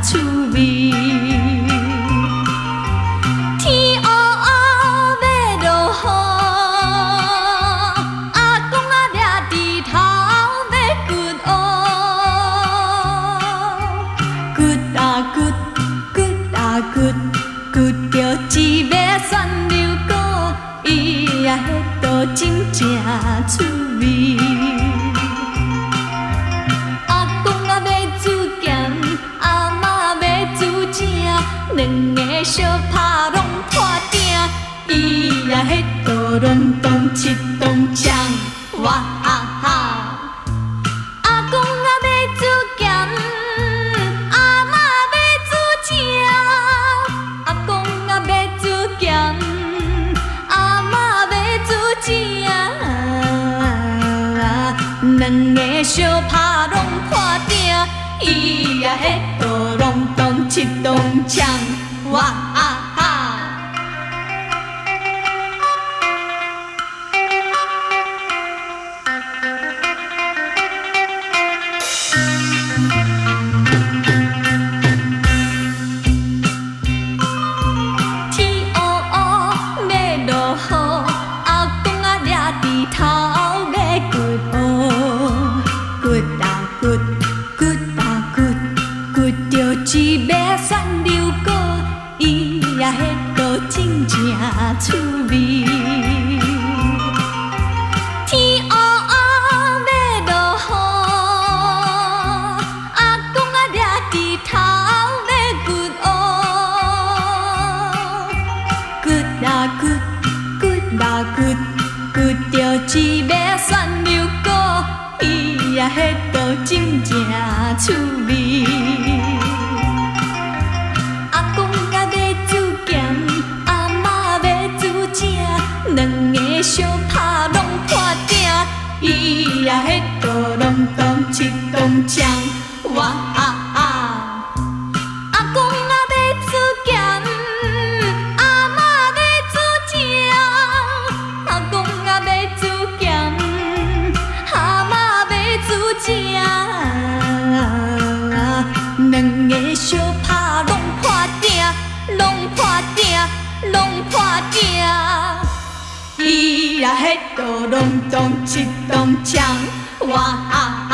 趣味。天黑黑要落雨，阿公仔掠伫头要掘蚵，掘啊掘，掘啊掘，掘着一尾旋流果，伊呀迄道真正趣味。两个相拍拢破鼎，伊呀迄道拢当七当枪，哇哈哈！阿公啊要煮咸，阿嬷要煮正，阿公啊要煮咸，阿嬷要煮正，两个相拍拢破鼎，伊呀迄道拢当七当枪。哇哈哈！天黑黑要落雨，阿公仔掠伫头要掘蚵，掘啊掘，掘啊掘，掘着一尾旋流果。伊呀，迄道真正趣味。天黑黑要落雨，阿公仔掠伫头要掘蚵，掘啊掘，掘啊掘，掘着一尾旋流果。伊呀，迄道真正趣味。两个相拍拢破鼎，伊呀迄道拢当七当枪，哇哈哈！阿公啊要煮咸，阿嬷要煮正，阿公啊要煮咸，阿嬷要煮正，两个相拍拢破鼎，拢破鼎，拢破鼎。伊呀，迄道拢当七当枪，哇哈！